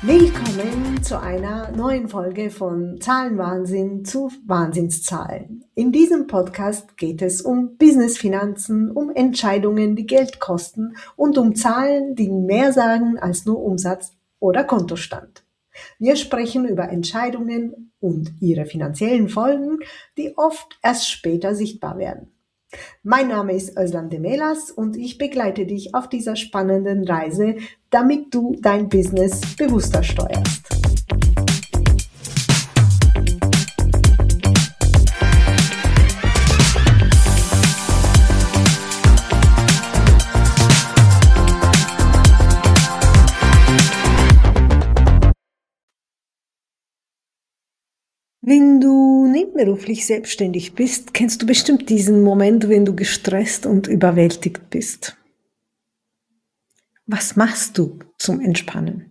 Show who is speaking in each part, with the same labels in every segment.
Speaker 1: Willkommen zu einer neuen Folge von Zahlenwahnsinn zu Wahnsinnszahlen. In diesem Podcast geht es um Business-Finanzen, um Entscheidungen, die Geld kosten und um Zahlen, die mehr sagen als nur Umsatz oder Kontostand. Wir sprechen über Entscheidungen und ihre finanziellen Folgen, die oft erst später sichtbar werden. Mein Name ist Özlem Demelas und ich begleite dich auf dieser spannenden Reise, damit du dein Business bewusster steuerst. Wenn du nebenberuflich selbstständig bist, kennst du bestimmt diesen Moment, wenn du gestresst und überwältigt bist. Was machst du zum Entspannen?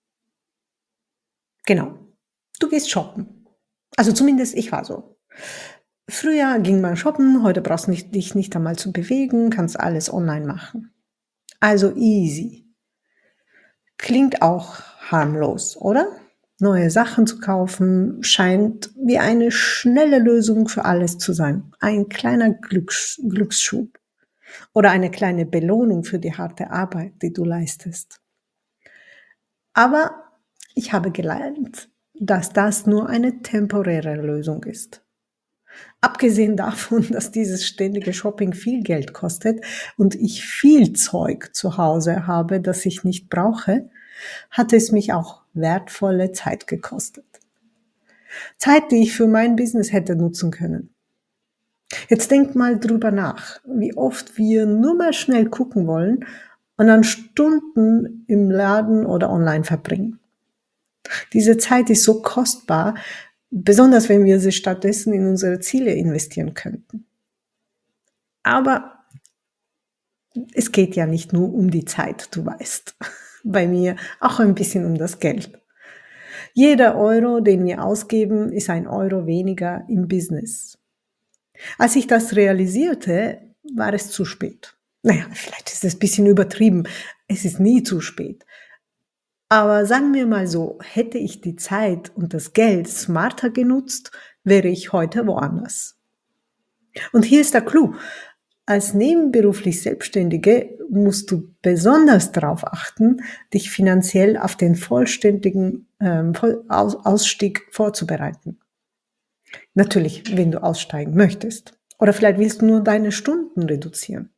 Speaker 1: Genau, du gehst shoppen. Also zumindest ich war so. Früher ging man shoppen, heute brauchst du dich nicht einmal zu bewegen, kannst alles online machen. Also easy. Klingt auch harmlos, oder? Neue Sachen zu kaufen scheint wie eine schnelle Lösung für alles zu sein. Ein kleiner Glücksschub oder eine kleine Belohnung für die harte Arbeit, die du leistest. Aber ich habe gelernt, dass das nur eine temporäre Lösung ist. Abgesehen davon, dass dieses ständige Shopping viel Geld kostet und ich viel Zeug zu Hause habe, das ich nicht brauche, hat es mich auch wertvolle Zeit gekostet. Zeit, die ich für mein Business hätte nutzen können. Jetzt denk mal drüber nach, wie oft wir nur mal schnell gucken wollen und dann Stunden im Laden oder online verbringen. Diese Zeit ist so kostbar, besonders wenn wir sie stattdessen in unsere Ziele investieren könnten. Aber es geht ja nicht nur um die Zeit, du weißt. Bei mir auch ein bisschen um das Geld. Jeder Euro, den wir ausgeben, ist ein Euro weniger im Business. Als ich das realisierte, war es zu spät. Naja, vielleicht ist es ein bisschen übertrieben. Es ist nie zu spät. Aber sagen wir mal so, hätte ich die Zeit und das Geld smarter genutzt, wäre ich heute woanders. Und hier ist der Clou. Als nebenberuflich Selbstständige musst du besonders darauf achten, dich finanziell auf den vollständigen Ausstieg vorzubereiten. Natürlich, wenn du aussteigen möchtest. Oder vielleicht willst du nur deine Stunden reduzieren.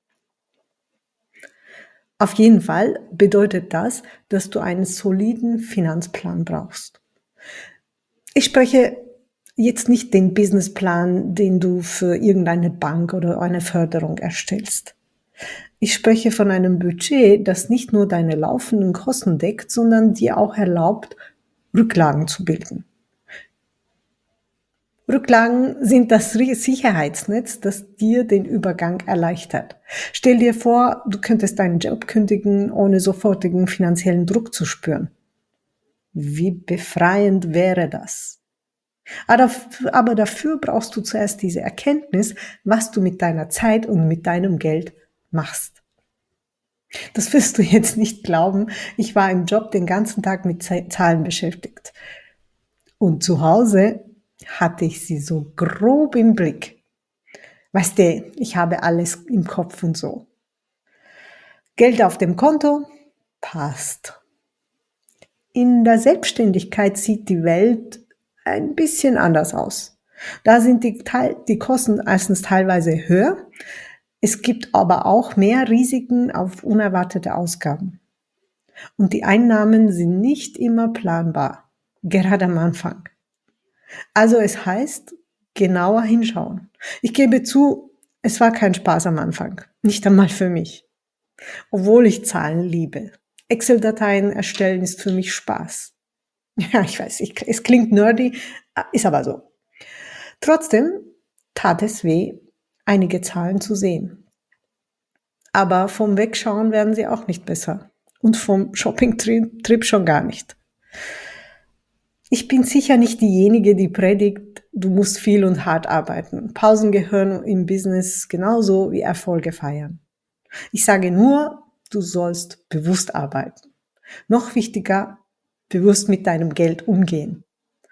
Speaker 1: Auf jeden Fall bedeutet das, dass du einen soliden Finanzplan brauchst. Ich spreche jetzt nicht den Businessplan, den du für irgendeine Bank oder eine Förderung erstellst. Ich spreche von einem Budget, das nicht nur deine laufenden Kosten deckt, sondern dir auch erlaubt, Rücklagen zu bilden. Rücklagen sind das Sicherheitsnetz, das dir den Übergang erleichtert. Stell dir vor, du könntest deinen Job kündigen, ohne sofortigen finanziellen Druck zu spüren. Wie befreiend wäre das? Aber dafür brauchst du zuerst diese Erkenntnis, was du mit deiner Zeit und mit deinem Geld machst. Das wirst du jetzt nicht glauben. Ich war im Job den ganzen Tag mit Zahlen beschäftigt. Und zu Hause hatte ich sie so grob im Blick. Weißt du, ich habe alles im Kopf und so. Geld auf dem Konto? Passt. In der Selbstständigkeit sieht die Welt ein bisschen anders aus. Da sind die Kosten erstens teilweise höher. Es gibt aber auch mehr Risiken auf unerwartete Ausgaben. Und die Einnahmen sind nicht immer planbar, gerade am Anfang. Also es heißt, genauer hinschauen. Ich gebe zu, es war kein Spaß am Anfang, nicht einmal für mich. Obwohl ich Zahlen liebe. Excel-Dateien erstellen ist für mich Spaß. Ja, ich weiß, es klingt nerdy, ist aber so. Trotzdem tat es weh, einige Zahlen zu sehen. Aber vom Wegschauen werden sie auch nicht besser. Und vom Shopping-Trip schon gar nicht. Ich bin sicher nicht diejenige, die predigt, du musst viel und hart arbeiten. Pausen gehören im Business genauso wie Erfolge feiern. Ich sage nur, du sollst bewusst arbeiten. Noch wichtiger, bewusst mit deinem Geld umgehen.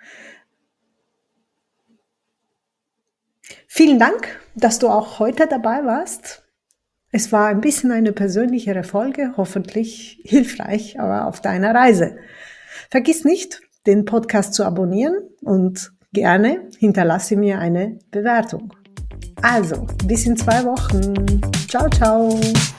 Speaker 1: Vielen Dank, dass du auch heute dabei warst. Es war ein bisschen eine persönlichere Folge, hoffentlich hilfreich, aber auf deiner Reise. Vergiss nicht, den Podcast zu abonnieren und gerne hinterlasse mir eine Bewertung. Also, bis in 2 Wochen. Ciao, ciao.